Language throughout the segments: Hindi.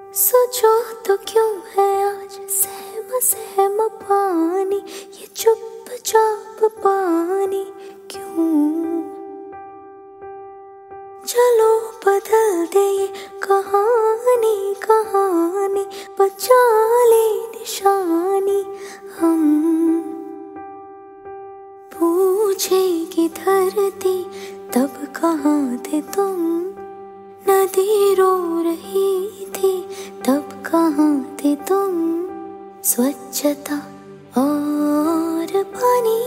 सोचो तो क्यों है आज सहमा सहमा पानी, ये चुपचाप पानी क्यों। चलो बदल दे ये कहानी कहानी, बचा ले निशानी हम। पूछेगी धरती तब कहाँ थे तुम, नदी रो रही थी तब कहाँ थे तुम। स्वच्छता और पानी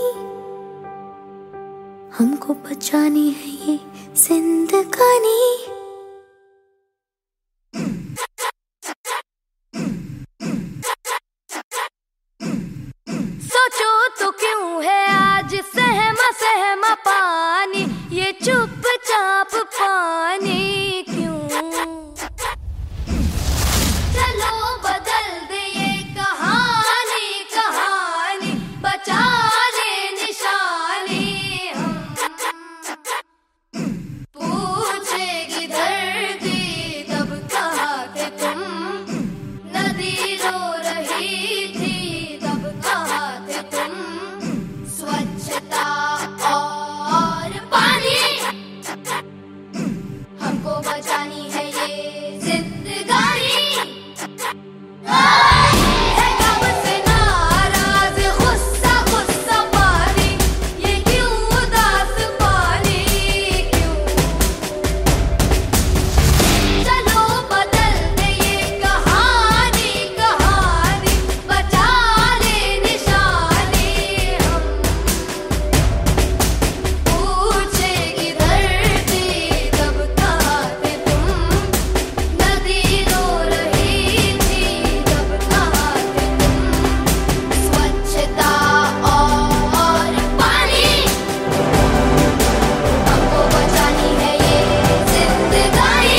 हमको बचानी है ये जिंदगानी। सोचो तो क्यों है आज सहमा सहमा पानी, ये चुपचाप पानी क्यों। चलो बदल दे ये कहानी कहानी, बचा ले निशानी हम। पूछेगी धरती तब कहाँ थे तुम, नदी रो रही थी तब कहाँ थे तुम। स्वच्छता और पानी हमको बचानी है ये जिंदगानी। है कब से नाराज गुस्सा गुस्सा पानी, ये क्यों उदास पानी क्यों। चलो बदल दे ये कहानी कहानी, बचा ले निशानी हम। पूछेगी धरती तब कहाँ थे तुम, नदी रो रही थी तब कहाँ थे तुम। स्वच्छता और पानी हमको बचानी है ये जिंदगानी।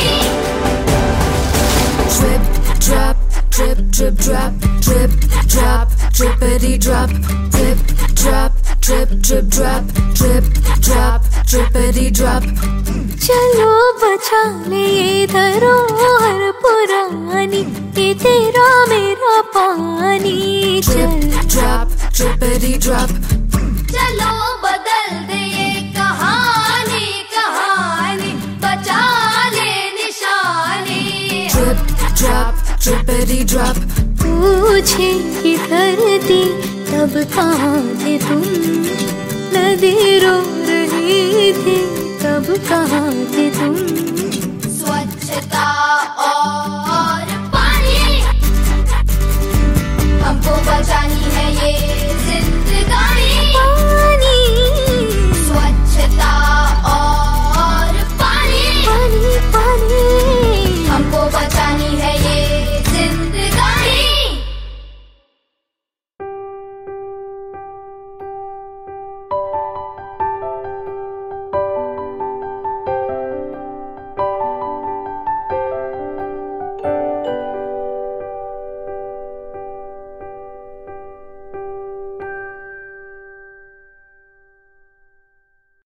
Drip, drip, drop, drip, drop, drippity drop, drip, drop, drip, drip, drop, drip, drop, drippity drop. चलो बचा ले ये धरोहर पुरानी, ये तेरा मेरा पानी। Drip, drop, drippity drop. चलो बदल दे ये कहानी कहानी, बचा ले निशानी। Drip, drop, drippity drop. पूछेगी धरती तब कहाँ थे तुम, नदी रो रही थी तब कहाँ थे तुम। स्वच्छता और